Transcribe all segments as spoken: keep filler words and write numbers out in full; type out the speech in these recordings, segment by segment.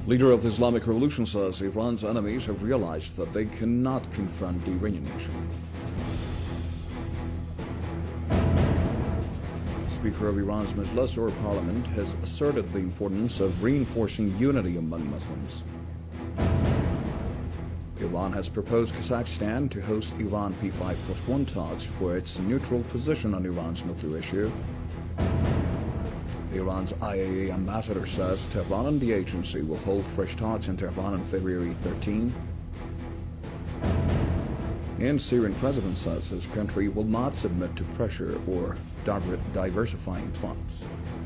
Leader of the Islamic Revolution says Iran's enemies have realized that they cannot confront the Iranian nation. Speaker of Iran's Majlis or Parliament has asserted the importance of reinforcing unity among Muslims. Iran has proposed Kazakhstan to host Iran P five plus one talks for its neutral position on Iran's nuclear issue. Iran's I A E A ambassador says Tehran and the agency will hold fresh talks in Tehran on February thirteenth. And Syrian president says his country will not submit to pressure or diver diversifying plots.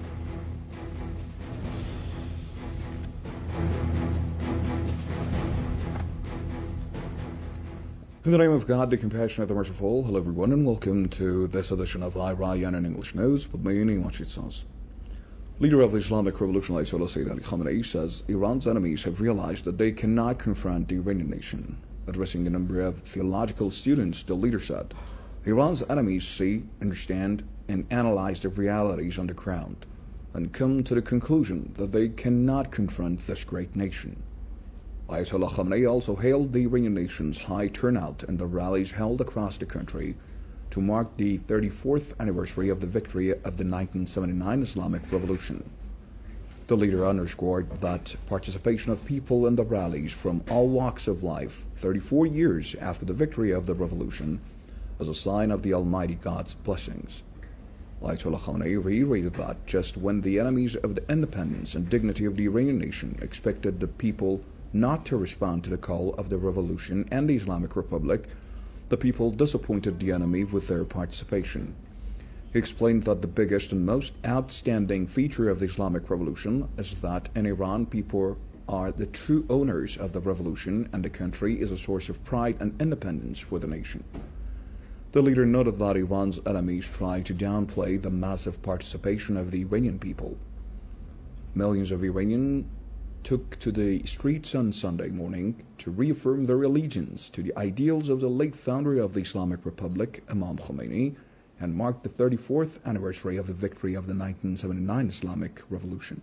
In the name of God, the compassionate, the merciful, hello everyone, and welcome to this edition of Iranian in English News with me, Niwachit Saz. Leader of the Islamic Revolution, Ayatollah Sayyid Ali Khamenei, says Iran's enemies have realized that they cannot confront the Iranian nation. Addressing a number of theological students, the leader said, Iran's enemies see, understand, and analyze the realities on the ground, and come to the conclusion that they cannot confront this great nation. Ayatollah Khamenei also hailed the Iranian nation's high turnout in the rallies held across the country to mark the thirty-fourth anniversary of the victory of the nineteen seventy-nine Islamic Revolution. The leader underscored that participation of people in the rallies from all walks of life, thirty-four years after the victory of the revolution, is a sign of the Almighty God's blessings. Ayatollah Khamenei reiterated that just when the enemies of the independence and dignity of the Iranian nation expected the people not to respond to the call of the revolution and the Islamic Republic, the people disappointed the enemy with their participation. He explained that the biggest and most outstanding feature of the Islamic Revolution is that in Iran people are the true owners of the revolution and the country is a source of pride and independence for the nation. The leader noted that Iran's enemies try to downplay the massive participation of the Iranian people. Millions of Iranians took to the streets on Sunday morning to reaffirm their allegiance to the ideals of the late founder of the Islamic Republic, Imam Khomeini, and marked the thirty-fourth anniversary of the victory of the nineteen seventy-nine Islamic Revolution.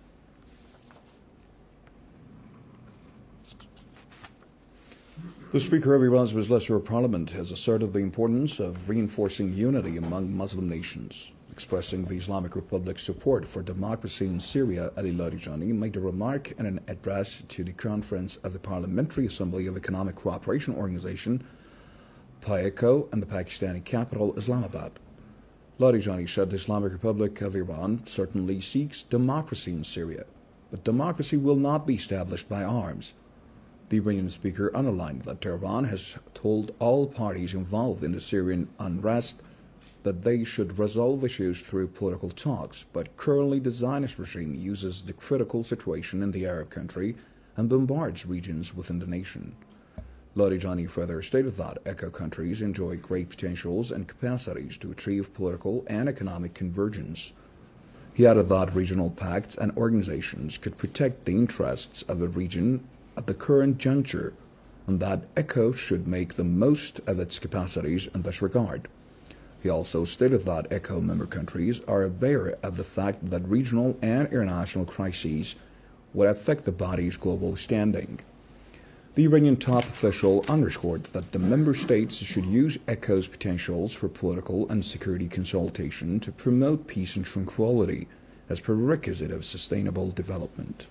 The Speaker of Iran's Majlis or Parliament has asserted the importance of reinforcing unity among Muslim nations. Expressing the Islamic Republic's support for democracy in Syria, Ali Larijani made a remark in an address to the conference of the Parliamentary Assembly of Economic Cooperation Organization, P A E C O, in the Pakistani capital, Islamabad. Larijani said the Islamic Republic of Iran certainly seeks democracy in Syria, but democracy will not be established by arms. The Iranian speaker underlined that Tehran has told all parties involved in the Syrian unrest that they should resolve issues through political talks, but currently the Zionist regime uses the critical situation in the Arab country and bombards regions within the nation. Larijani further stated that E C O countries enjoy great potentials and capacities to achieve political and economic convergence. He added that regional pacts and organizations could protect the interests of the region at the current juncture, and that E C O should make the most of its capacities in this regard. He also stated that E C O member countries are aware of the fact that regional and international crises would affect the body's global standing. The Iranian top official underscored that the member states should use E C O's potentials for political and security consultation to promote peace and tranquility as prerequisite of sustainable development.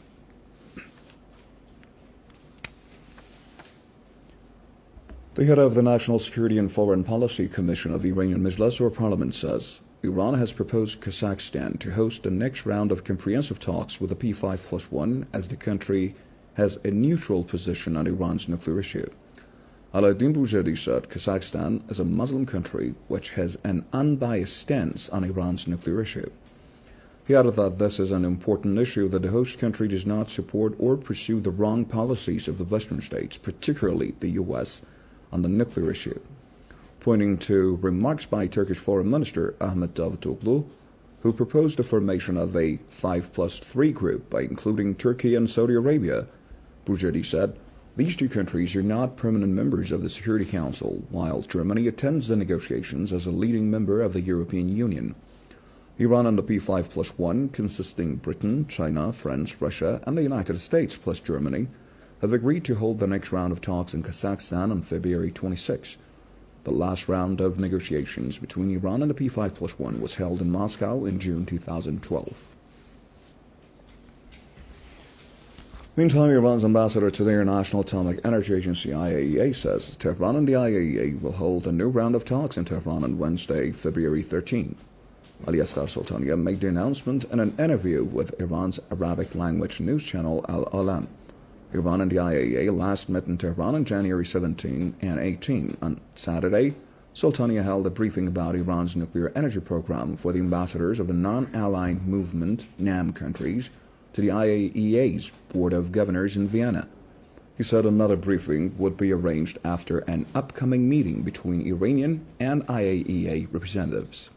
The head of the National Security and Foreign Policy Commission of the Iranian Majlis or Parliament says Iran has proposed Kazakhstan to host the next round of comprehensive talks with the P five plus one as the country has a neutral position on Iran's nuclear issue. Alauddin Bouzidi said Kazakhstan is a Muslim country which has an unbiased stance on Iran's nuclear issue. He added that this is an important issue that the host country does not support or pursue the wrong policies of the Western states, particularly the U S, on the nuclear issue, pointing to remarks by Turkish Foreign Minister Ahmet Davutoglu, who proposed the formation of a five plus three group by including Turkey and Saudi Arabia. Bouzidi said, these two countries are not permanent members of the Security Council, while Germany attends the negotiations as a leading member of the European Union. Iran and the P five plus one, consisting Britain, China, France, Russia, and the United States plus Germany, have agreed to hold the next round of talks in Kazakhstan on February twenty-sixth. The last round of negotiations between Iran and the P five plus one was held in Moscow in June two thousand twelve. Meantime, Iran's ambassador to the International Atomic Energy Agency I A E A says Tehran and the I A E A will hold a new round of talks in Tehran on Wednesday, February thirteenth. Ali Asghar Soltanieh made the announcement in an interview with Iran's Arabic language news channel Al Alam. Iran and the I A E A last met in Tehran on January seventeenth and eighteenth. On Saturday, Soltanieh held a briefing about Iran's nuclear energy program for the ambassadors of the non-aligned movement NAM countries to the I A E A's Board of Governors in Vienna. He said another briefing would be arranged after an upcoming meeting between Iranian and I A E A representatives.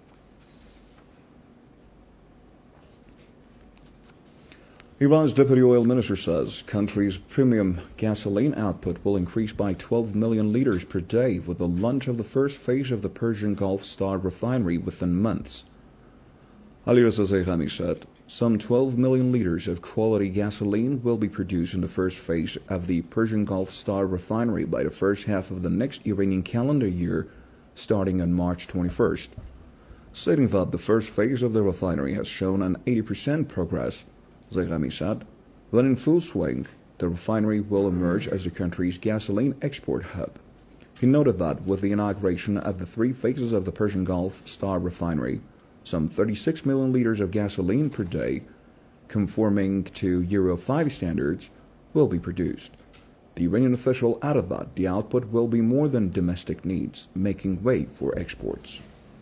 Iran's deputy oil minister says country's premium gasoline output will increase by twelve million liters per day with the launch of the first phase of the Persian Gulf Star refinery within months. Alireza Zaghami said some twelve million liters of quality gasoline will be produced in the first phase of the Persian Gulf Star refinery by the first half of the next Iranian calendar year, starting on March twenty-first. Stating that the first phase of the refinery has shown an eighty percent progress, Zaghami said, when in full swing, the refinery will emerge as the country's gasoline export hub. He noted that with the inauguration of the three phases of the Persian Gulf Star refinery, some thirty-six million liters of gasoline per day, conforming to Euro five standards, will be produced. The Iranian official added that the output will be more than domestic needs, making way for exports.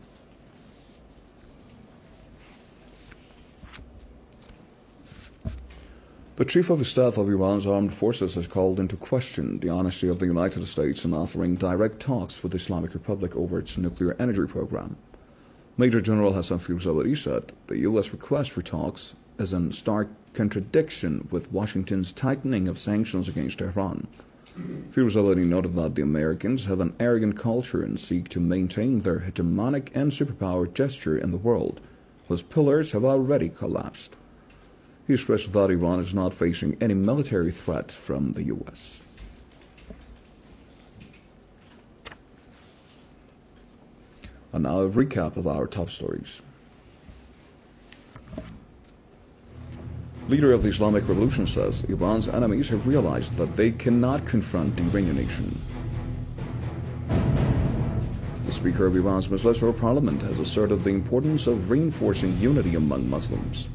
The Chief of Staff of Iran's armed forces has called into question the honesty of the United States in offering direct talks with the Islamic Republic over its nuclear energy program. Major General Hassan Firzawadi said the U S request for talks is in stark contradiction with Washington's tightening of sanctions against Tehran. Firzawadi noted that the Americans have an arrogant culture and seek to maintain their hegemonic and superpower gesture in the world, whose pillars have already collapsed. He stressed that Iran is not facing any military threat from the U S. And now a recap of our top stories. Leader of the Islamic Revolution says Iran's enemies have realized that they cannot confront the Iranian nation. The Speaker of Iran's Majlis Parliament has asserted the importance of reinforcing unity among Muslims.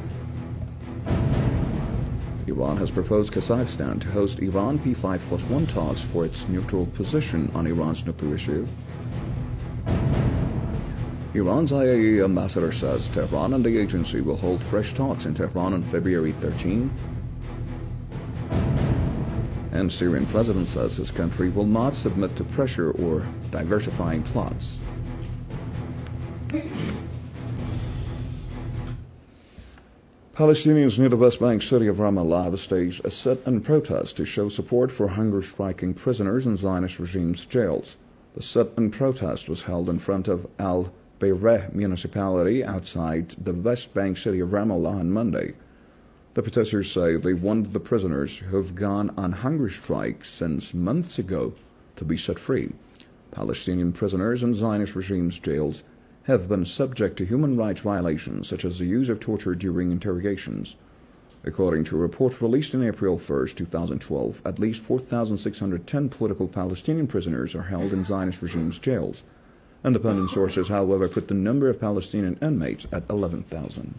Iran has proposed Kazakhstan to host Iran P five plus one talks for its neutral position on Iran's nuclear issue. Iran's I A E A ambassador says Tehran and the agency will hold fresh talks in Tehran on February thirteenth. And Syrian president says his country will not submit to pressure or diversifying plots. Palestinians near the West Bank city of Ramallah have staged a sit-in protest to show support for hunger-striking prisoners in Zionist regime's jails. The sit-in protest was held in front of Al Bayreh municipality outside the West Bank city of Ramallah on Monday. The protesters say they want the prisoners who have gone on hunger strike since months ago to be set free. Palestinian prisoners in Zionist regime's jails have been subject to human rights violations such as the use of torture during interrogations. According to a report released on April first, two thousand twelve, at least four thousand six hundred ten political Palestinian prisoners are held in Zionist regime's jails. Independent sources, however, put the number of Palestinian inmates at eleven thousand.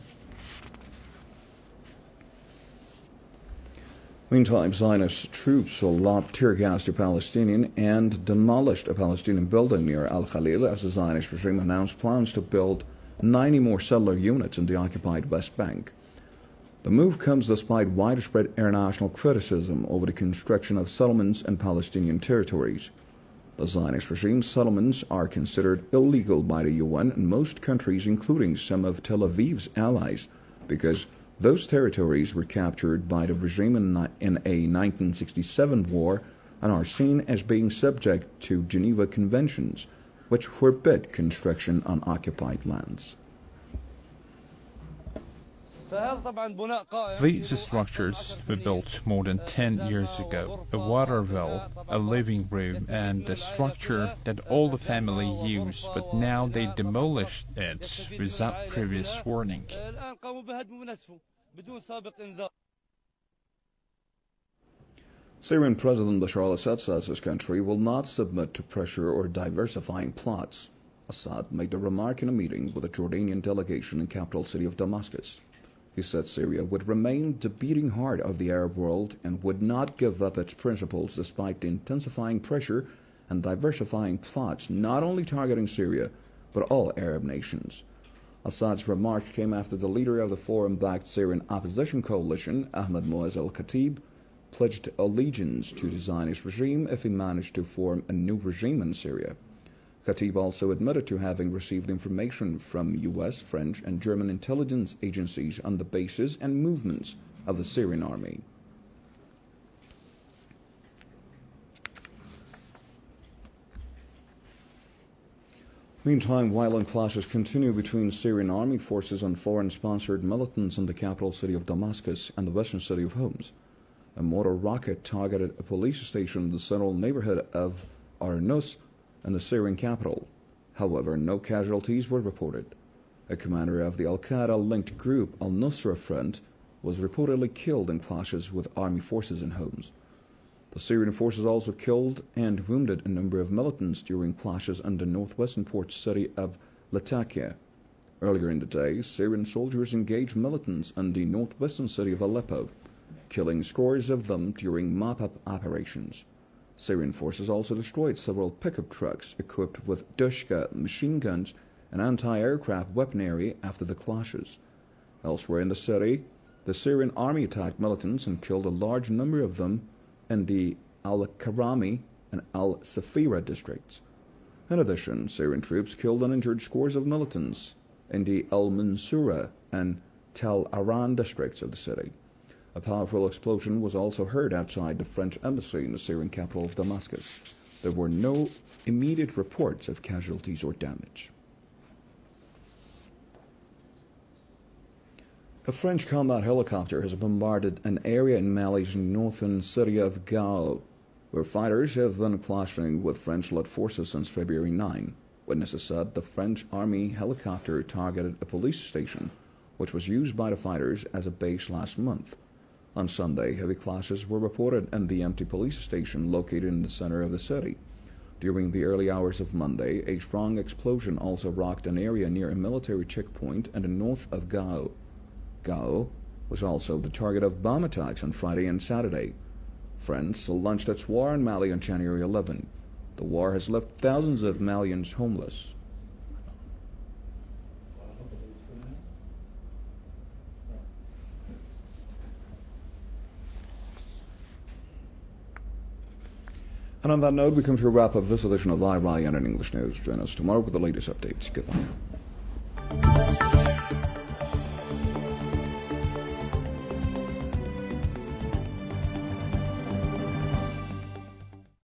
Meantime, Zionist troops lobbed tear gas to Palestinians and demolished a Palestinian building near Al Khalil as the Zionist regime announced plans to build ninety more settler units in the occupied West Bank. The move comes despite widespread international criticism over the construction of settlements in Palestinian territories. The Zionist regime's settlements are considered illegal by the U N in most countries, including some of Tel Aviv's allies, because those territories were captured by the regime in, in a nineteen sixty-seven war and are seen as being subject to Geneva Conventions, which forbid construction on occupied lands. These structures were built more than ten years ago. A water well, a living room, and a structure that all the family used, but now they demolished it without previous warning. Syrian President Bashar al-Assad says his country will not submit to pressure or diversifying plots. Assad made the remark in a meeting with a Jordanian delegation in the capital city of Damascus. He said Syria would remain the beating heart of the Arab world and would not give up its principles despite the intensifying pressure and diversifying plots not only targeting Syria, but all Arab nations. Assad's remark came after the leader of the foreign-backed Syrian opposition coalition, Ahmed Moaz al-Khatib, pledged allegiance to the Zionist regime if he managed to form a new regime in Syria. Khatib also admitted to having received information from U S, French, and German intelligence agencies on the bases and movements of the Syrian army. Meantime, violent clashes continue between Syrian army forces and foreign-sponsored militants in the capital city of Damascus and the western city of Homs. A mortar rocket targeted a police station in the central neighborhood of Arnus in the Syrian capital. However, no casualties were reported. A commander of the al-Qaeda-linked group Al-Nusra Front was reportedly killed in clashes with army forces in Homs. The Syrian forces also killed and wounded a number of militants during clashes in the northwestern port city of Latakia. Earlier in the day, Syrian soldiers engaged militants in the northwestern city of Aleppo, killing scores of them during mop-up operations. Syrian forces also destroyed several pickup trucks equipped with Dushka machine guns and anti-aircraft weaponry after the clashes. Elsewhere in the city, the Syrian army attacked militants and killed a large number of them in the Al-Karami and Al-Safira districts. In addition, Syrian troops killed and injured scores of militants in the Al-Mansura and Tel Aran districts of the city. A powerful explosion was also heard outside the French embassy in the Syrian capital of Damascus. There were no immediate reports of casualties or damage. A French combat helicopter has bombarded an area in Mali's northern city of Gao, where fighters have been clashing with French-led forces since February ninth. Witnesses said the French army helicopter targeted a police station, which was used by the fighters as a base last month. On Sunday, heavy clashes were reported in the empty police station located in the center of the city. During the early hours of Monday, a strong explosion also rocked an area near a military checkpoint in the north of Gao. Gao was also the target of bomb attacks on Friday and Saturday. France launched its war in Mali on January eleventh. The war has left thousands of Malians homeless. And on that note, we come to a wrap of this edition of I R I N in English News. Join us tomorrow with the latest updates. Goodbye.